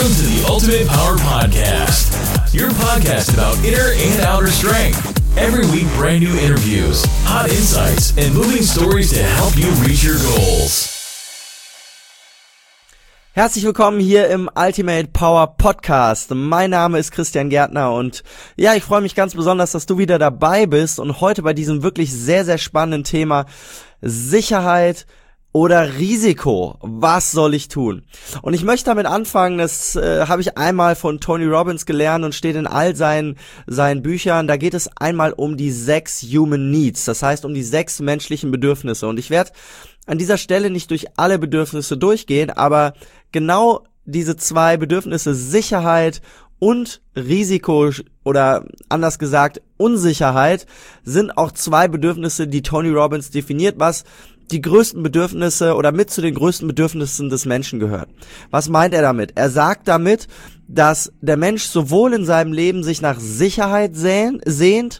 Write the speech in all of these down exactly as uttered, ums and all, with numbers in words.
Welcome to the Ultimate Power Podcast, your podcast about inner and outer strength. Every week, brand new interviews, hot insights, and moving stories to help you reach your goals. Herzlich willkommen hier im Ultimate Power Podcast. Mein Name ist Christian Gärtner und ja, ich freue mich ganz besonders, dass du wieder dabei bist und heute bei diesem wirklich sehr, sehr spannenden Thema Sicherheit oder Risiko. Was soll ich tun? Und ich möchte damit anfangen, das äh, habe ich einmal von Tony Robbins gelernt und steht in all seinen, seinen Büchern. Da geht es einmal um die sechs Human Needs, das heißt um die sechs menschlichen Bedürfnisse. Und ich werde an dieser Stelle nicht durch alle Bedürfnisse durchgehen, aber genau diese zwei Bedürfnisse Sicherheit und Risiko oder anders gesagt Unsicherheit sind auch zwei Bedürfnisse, die Tony Robbins definiert, was die größten Bedürfnisse oder mit zu den größten Bedürfnissen des Menschen gehört. Was meint er damit? Er sagt damit, dass der Mensch sowohl in seinem Leben sich nach Sicherheit sehnt, sehnt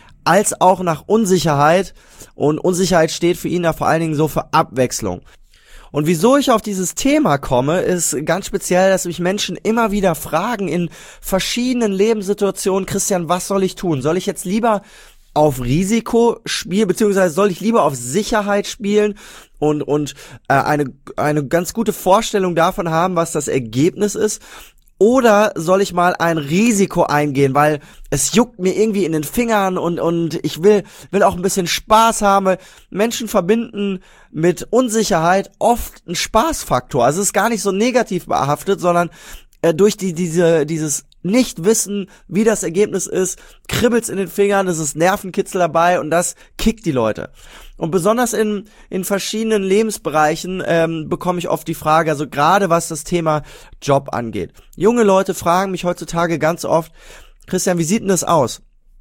als auch nach Unsicherheit. Und Unsicherheit steht für ihn da vor allen Dingen so für Abwechslung. Und wieso ich auf dieses Thema komme, ist ganz speziell, dass mich Menschen immer wieder fragen in verschiedenen Lebenssituationen, Christian, was soll ich tun? Soll ich jetzt lieber auf Risiko spielen, beziehungsweise soll ich lieber auf Sicherheit spielen und und äh, eine eine ganz gute Vorstellung davon haben, was das Ergebnis ist? Oder soll ich mal ein Risiko eingehen, weil es juckt mir irgendwie in den Fingern und und ich will will auch ein bisschen Spaß haben. Menschen verbinden mit Unsicherheit oft einen Spaßfaktor. Also es ist gar nicht so negativ behaftet, sondern äh, durch die diese dieses nicht wissen, wie das Ergebnis ist, kribbelt's in den Fingern, es ist Nervenkitzel dabei und das kickt die Leute. Und besonders in in verschiedenen Lebensbereichen ähm, bekomme ich oft die Frage, also gerade was das Thema Job angeht. Junge Leute fragen mich heutzutage ganz oft, Christian, wie sieht denn das aus?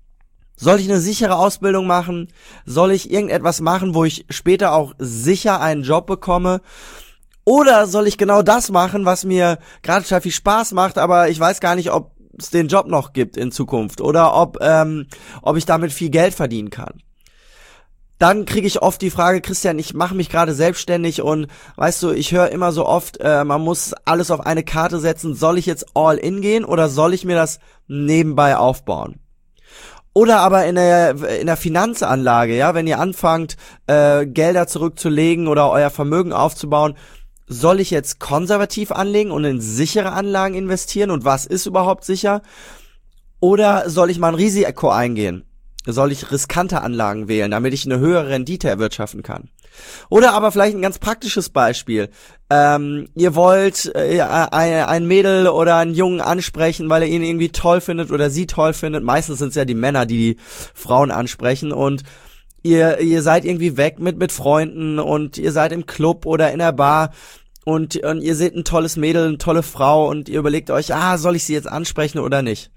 Soll ich eine sichere Ausbildung machen? Soll ich irgendetwas machen, wo ich später auch sicher einen Job bekomme? Oder soll ich genau das machen, was mir gerade total viel Spaß macht, aber ich weiß gar nicht, ob es den Job noch gibt in Zukunft oder ob ähm, ob ich damit viel Geld verdienen kann. Dann kriege ich oft die Frage, Christian, ich mache mich gerade selbstständig und weißt du, ich höre immer so oft, äh, man muss alles auf eine Karte setzen. Soll ich jetzt all in gehen oder soll ich mir das nebenbei aufbauen? Oder aber in der in der Finanzanlage, ja, wenn ihr anfangt, äh, Gelder zurückzulegen oder euer Vermögen aufzubauen, soll ich jetzt konservativ anlegen und in sichere Anlagen investieren? Und was ist überhaupt sicher? Oder soll ich mal ein Risiko eingehen? Soll ich riskante Anlagen wählen, damit ich eine höhere Rendite erwirtschaften kann? Oder aber vielleicht ein ganz praktisches Beispiel. Ähm, ihr wollt äh, ein Mädel oder einen Jungen ansprechen, weil er ihn irgendwie toll findet oder sie toll findet. Meistens sind es ja die Männer, die die Frauen ansprechen und Ihr, ihr seid irgendwie weg mit, mit Freunden und ihr seid im Club oder in der Bar und, und ihr seht ein tolles Mädel, eine tolle Frau und ihr überlegt euch, ah, soll ich sie jetzt ansprechen oder nicht?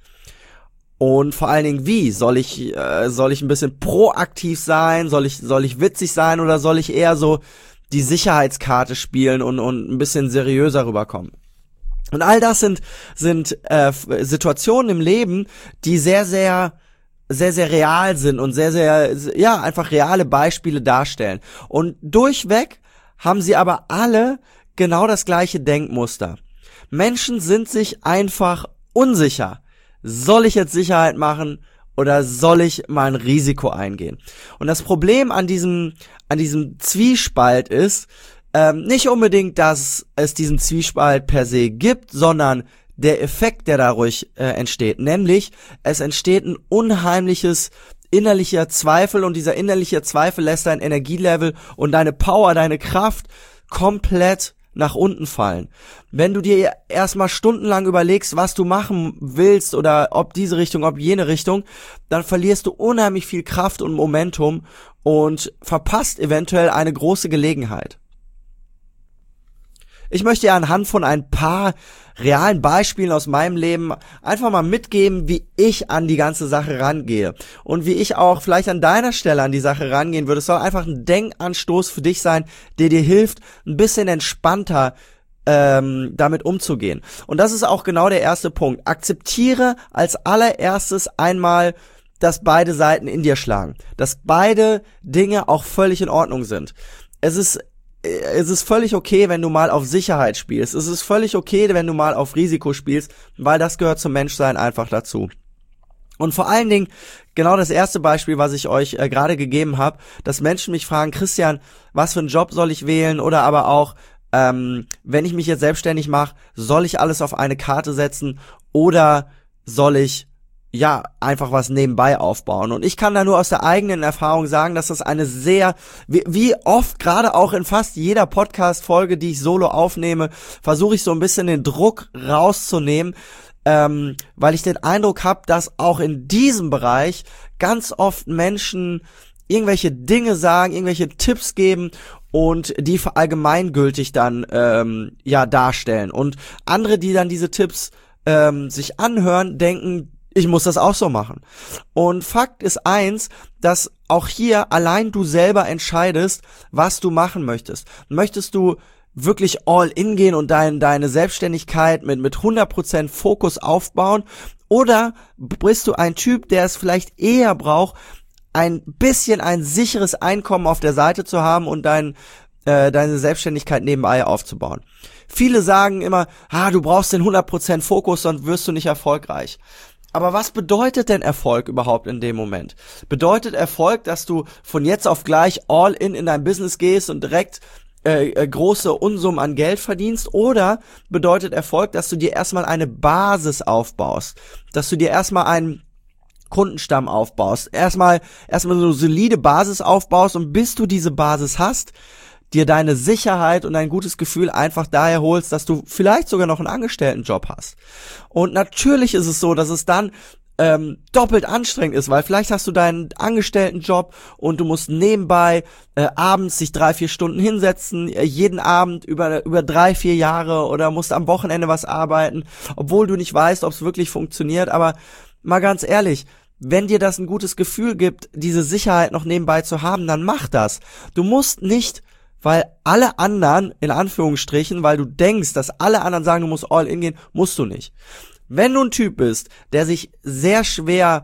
Und vor allen Dingen, wie? Soll ich, äh, soll ich ein bisschen proaktiv sein? Soll ich, soll ich witzig sein oder soll ich eher so die Sicherheitskarte spielen und, und ein bisschen seriöser rüberkommen? Und all das sind, sind äh, Situationen im Leben, die sehr, sehr sehr, sehr real sind und sehr, sehr, ja, einfach reale Beispiele darstellen. Und durchweg haben sie aber alle genau das gleiche Denkmuster. Menschen sind sich einfach unsicher. Soll ich jetzt Sicherheit machen oder soll ich mal ein Risiko eingehen? Und das Problem an diesem, an diesem Zwiespalt ist, ähm, nicht unbedingt, dass es diesen Zwiespalt per se gibt, sondern der Effekt, der dadurch äh, entsteht, nämlich es entsteht ein unheimliches innerlicher Zweifel und dieser innerliche Zweifel lässt dein Energielevel und deine Power, deine Kraft komplett nach unten fallen. Wenn du dir erstmal stundenlang überlegst, was du machen willst oder ob diese Richtung, ob jene Richtung, dann verlierst du unheimlich viel Kraft und Momentum und verpasst eventuell eine große Gelegenheit. Ich möchte dir anhand von ein paar realen Beispielen aus meinem Leben einfach mal mitgeben, wie ich an die ganze Sache rangehe und wie ich auch vielleicht an deiner Stelle an die Sache rangehen würde. Es soll einfach ein Denkanstoß für dich sein, der dir hilft, ein bisschen entspannter ähm, damit umzugehen. Und das ist auch genau der erste Punkt. Akzeptiere als allererstes einmal, dass beide Seiten in dir schlagen, dass beide Dinge auch völlig in Ordnung sind. Es ist es ist völlig okay, wenn du mal auf Sicherheit spielst. Es ist völlig okay, wenn du mal auf Risiko spielst, weil das gehört zum Menschsein einfach dazu. Und vor allen Dingen, genau das erste Beispiel, was ich euch äh, gerade gegeben habe, dass Menschen mich fragen, Christian, was für einen Job soll ich wählen? Oder aber auch, ähm, wenn ich mich jetzt selbstständig mache, soll ich alles auf eine Karte setzen oder soll ich ja einfach was nebenbei aufbauen? Und ich kann da nur aus der eigenen Erfahrung sagen, dass das eine sehr, wie, wie oft, gerade auch in fast jeder Podcast-Folge, die ich solo aufnehme, versuche ich so ein bisschen den Druck rauszunehmen, Ähm, weil ich den Eindruck habe, dass auch in diesem Bereich ganz oft Menschen irgendwelche Dinge sagen, irgendwelche Tipps geben und die für allgemeingültig dann ähm, ja darstellen. Und andere, die dann diese Tipps ähm, sich anhören, denken, ich muss das auch so machen. Und Fakt ist eins, dass auch hier allein du selber entscheidest, was du machen möchtest. Möchtest du wirklich all in gehen und dein, deine Selbstständigkeit mit, mit hundert Prozent Fokus aufbauen? Oder bist du ein Typ, der es vielleicht eher braucht, ein bisschen ein sicheres Einkommen auf der Seite zu haben und dein, äh, deine Selbstständigkeit nebenbei aufzubauen? Viele sagen immer, ah, du brauchst den hundert Prozent Fokus, sonst wirst du nicht erfolgreich. Aber was bedeutet denn Erfolg überhaupt in dem Moment? Bedeutet Erfolg, dass du von jetzt auf gleich all in in dein Business gehst und direkt Äh, äh, große Unsummen an Geld verdienst, oder bedeutet Erfolg, dass du dir erstmal eine Basis aufbaust, dass du dir erstmal einen Kundenstamm aufbaust, erstmal erstmal so eine solide Basis aufbaust und bis du diese Basis hast, dir deine Sicherheit und ein gutes Gefühl einfach daher holst, dass du vielleicht sogar noch einen Angestelltenjob hast. Und natürlich ist es so, dass es dann Ähm, doppelt anstrengend ist, weil vielleicht hast du deinen Angestelltenjob und du musst nebenbei äh, abends sich drei, vier Stunden hinsetzen, äh, jeden Abend über über drei, vier Jahre, oder musst am Wochenende was arbeiten, obwohl du nicht weißt, ob es wirklich funktioniert. Aber mal ganz ehrlich, wenn dir das ein gutes Gefühl gibt, diese Sicherheit noch nebenbei zu haben, dann mach das. Du musst nicht, weil alle anderen, in Anführungsstrichen, weil du denkst, dass alle anderen sagen, du musst all in gehen, musst du nicht. Wenn du ein Typ bist, der sich sehr schwer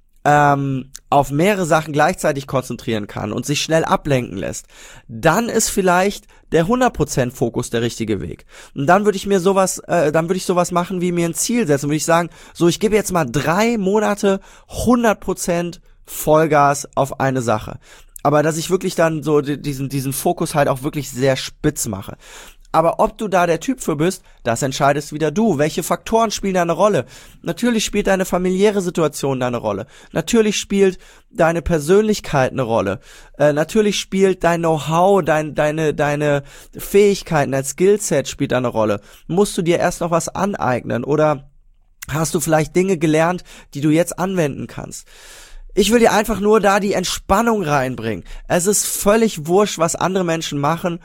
ähm, auf mehrere Sachen gleichzeitig konzentrieren kann und sich schnell ablenken lässt, dann ist vielleicht der hundert Prozent Fokus der richtige Weg. Und dann würde ich mir sowas, äh, dann würde ich sowas machen, wie mir ein Ziel setzen, würde ich sagen, so, ich gebe jetzt mal drei Monate hundert Prozent Vollgas auf eine Sache. Aber dass ich wirklich dann so diesen diesen Fokus halt auch wirklich sehr spitz mache. Aber ob du da der Typ für bist, das entscheidest wieder du. Welche Faktoren spielen da eine Rolle? Natürlich spielt deine familiäre Situation da eine Rolle. Natürlich spielt deine Persönlichkeit eine Rolle. Äh, natürlich spielt dein Know-how, dein, deine, deine Fähigkeiten, dein Skillset spielt da eine Rolle. Musst du dir erst noch was aneignen oder hast du vielleicht Dinge gelernt, die du jetzt anwenden kannst? Ich will dir einfach nur da die Entspannung reinbringen. Es ist völlig wurscht, was andere Menschen machen.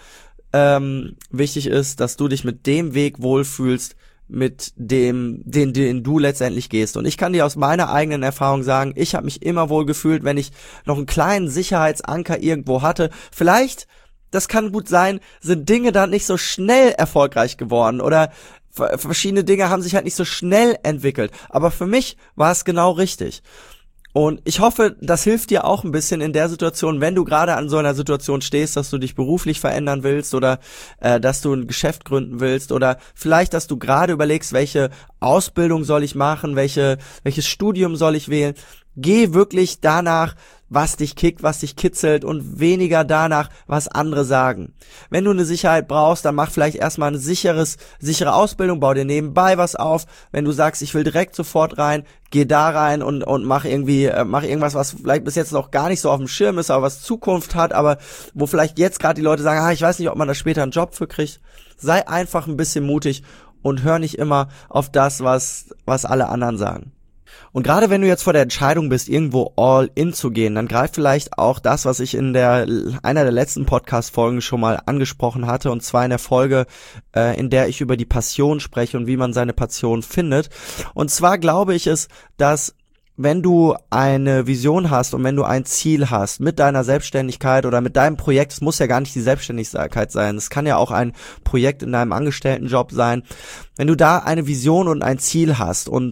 Ähm, wichtig ist, dass du dich mit dem Weg wohlfühlst, mit dem, den, den du letztendlich gehst. Und ich kann dir aus meiner eigenen Erfahrung sagen, ich habe mich immer wohl gefühlt, wenn ich noch einen kleinen Sicherheitsanker irgendwo hatte. Vielleicht, das kann gut sein, sind Dinge dann nicht so schnell erfolgreich geworden oder verschiedene Dinge haben sich halt nicht so schnell entwickelt. Aber für mich war es genau richtig. Und ich hoffe, das hilft dir auch ein bisschen in der Situation, wenn du gerade an so einer Situation stehst, dass du dich beruflich verändern willst oder äh, dass du ein Geschäft gründen willst oder vielleicht, dass du gerade überlegst, welche Ausbildung soll ich machen, welche welches Studium soll ich wählen. Geh wirklich danach, was dich kickt, was dich kitzelt und weniger danach, was andere sagen. Wenn du eine Sicherheit brauchst, dann mach vielleicht erstmal eine sicheres, sichere Ausbildung, bau dir nebenbei was auf. Wenn du sagst, ich will direkt sofort rein, geh da rein und und mach irgendwie äh, mach irgendwas, was vielleicht bis jetzt noch gar nicht so auf dem Schirm ist, aber was Zukunft hat, aber wo vielleicht jetzt gerade die Leute sagen, ah, ich weiß nicht, ob man da später einen Job für kriegt. Sei einfach ein bisschen mutig und hör nicht immer auf das, was was alle anderen sagen. Und gerade wenn du jetzt vor der Entscheidung bist, irgendwo all in zu gehen, dann greift vielleicht auch das, was ich in der einer der letzten Podcast-Folgen schon mal angesprochen hatte, und zwar in der Folge, äh, in der ich über die Passion spreche und wie man seine Passion findet. Und zwar glaube ich es, dass wenn du eine Vision hast und wenn du ein Ziel hast mit deiner Selbstständigkeit oder mit deinem Projekt, es muss ja gar nicht die Selbstständigkeit sein, es kann ja auch ein Projekt in deinem Angestelltenjob sein, wenn du da eine Vision und ein Ziel hast und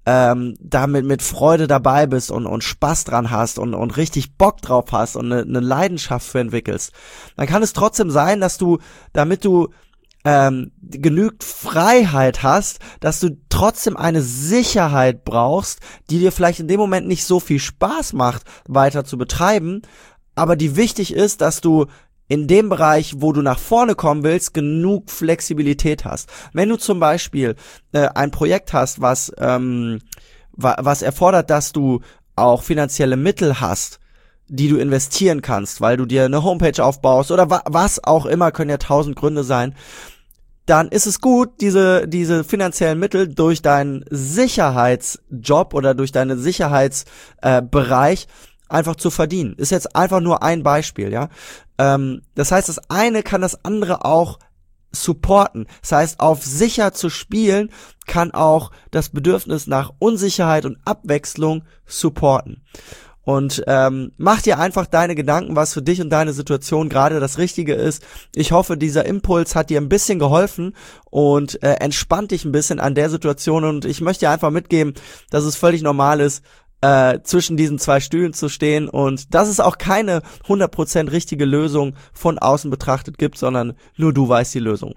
ähm, damit mit Freude dabei bist und, und Spaß dran hast und, und richtig Bock drauf hast und eine, eine Leidenschaft für entwickelst, dann kann es trotzdem sein, dass du, damit du ähm, genügend Freiheit hast, dass du trotzdem eine Sicherheit brauchst, die dir vielleicht in dem Moment nicht so viel Spaß macht, weiter zu betreiben, aber die wichtig ist, dass du in dem Bereich, wo du nach vorne kommen willst, genug Flexibilität hast. Wenn du zum Beispiel äh, ein Projekt hast, was ähm, wa- was erfordert, dass du auch finanzielle Mittel hast, die du investieren kannst, weil du dir eine Homepage aufbaust oder wa- was auch immer, können ja tausend Gründe sein, dann ist es gut, diese diese finanziellen Mittel durch deinen Sicherheitsjob oder durch deinen Sicherheitsbereich äh, einfach zu verdienen. Ist jetzt einfach nur ein Beispiel, ja. Ähm, das heißt, das eine kann das andere auch supporten. Das heißt, auf sicher zu spielen kann auch das Bedürfnis nach Unsicherheit und Abwechslung supporten. Und ähm, mach dir einfach deine Gedanken, was für dich und deine Situation gerade das Richtige ist. Ich hoffe, dieser Impuls hat dir ein bisschen geholfen und äh, entspannt dich ein bisschen an der Situation. Und ich möchte dir einfach mitgeben, dass es völlig normal ist, Äh, zwischen diesen zwei Stühlen zu stehen und dass es auch keine hundert Prozent richtige Lösung von außen betrachtet gibt, sondern nur du weißt die Lösung.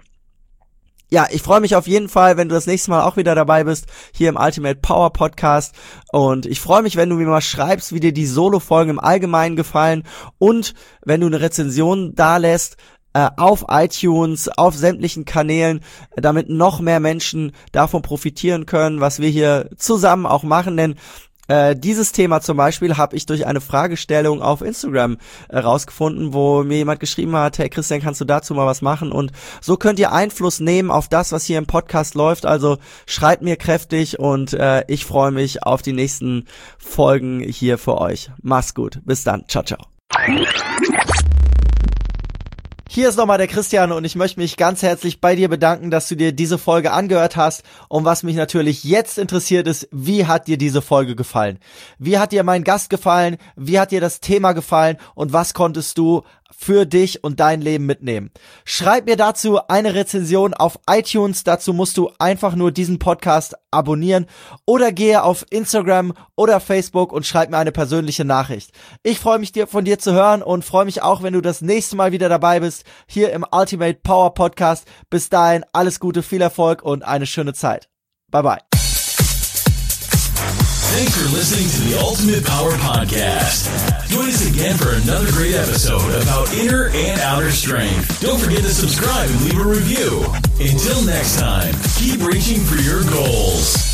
Ja, ich freue mich auf jeden Fall, wenn du das nächste Mal auch wieder dabei bist, hier im Ultimate Power Podcast, und ich freue mich, wenn du mir mal schreibst, wie dir die Solo-Folgen im Allgemeinen gefallen und wenn du eine Rezension dalässt, auf iTunes, auf sämtlichen Kanälen, damit noch mehr Menschen davon profitieren können, was wir hier zusammen auch machen, denn Äh, dieses Thema zum Beispiel habe ich durch eine Fragestellung auf Instagram äh, rausgefunden, wo mir jemand geschrieben hat, hey Christian, kannst du dazu mal was machen? Und so könnt ihr Einfluss nehmen auf das, was hier im Podcast läuft. Also schreibt mir kräftig und äh, ich freue mich auf die nächsten Folgen hier für euch. Mach's gut. Bis dann. Ciao, ciao. Hier ist nochmal der Christian und ich möchte mich ganz herzlich bei dir bedanken, dass du dir diese Folge angehört hast. Und was mich natürlich jetzt interessiert ist, wie hat dir diese Folge gefallen? Wie hat dir mein Gast gefallen? Wie hat dir das Thema gefallen? Und was konntest du für dich und dein Leben mitnehmen? Schreib mir dazu eine Rezension auf iTunes. Dazu musst du einfach nur diesen Podcast abonnieren oder gehe auf Instagram oder Facebook und schreib mir eine persönliche Nachricht. Ich freue mich, dir von dir zu hören und freue mich auch, wenn du das nächste Mal wieder dabei bist, hier im Ultimate Power Podcast. Bis dahin, alles Gute, viel Erfolg und eine schöne Zeit. Bye bye. Thanks for listening to the Ultimate Power Podcast. Join us again for another great episode about inner and outer strength. Don't forget to subscribe and leave a review. Until next time, keep reaching for your goals.